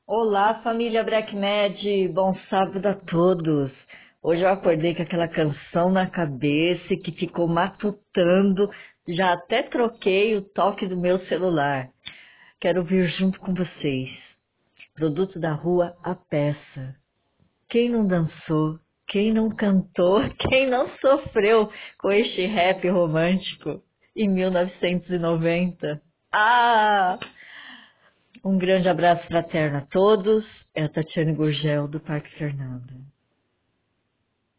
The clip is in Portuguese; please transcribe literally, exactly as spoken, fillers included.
Olá, família BreakMed, bom sábado a todos. Hoje eu acordei com aquela canção na cabeça que ficou matutando, já até troquei o toque do meu celular. Quero ouvir junto com vocês. Produto da rua, a peça. Quem não dançou, quem não cantou, quem não sofreu com este rap romântico em mil novecentos e noventa? Ah! Um grande abraço fraterno a todos. É a Tatiane Gurgel, do Parque Fernanda.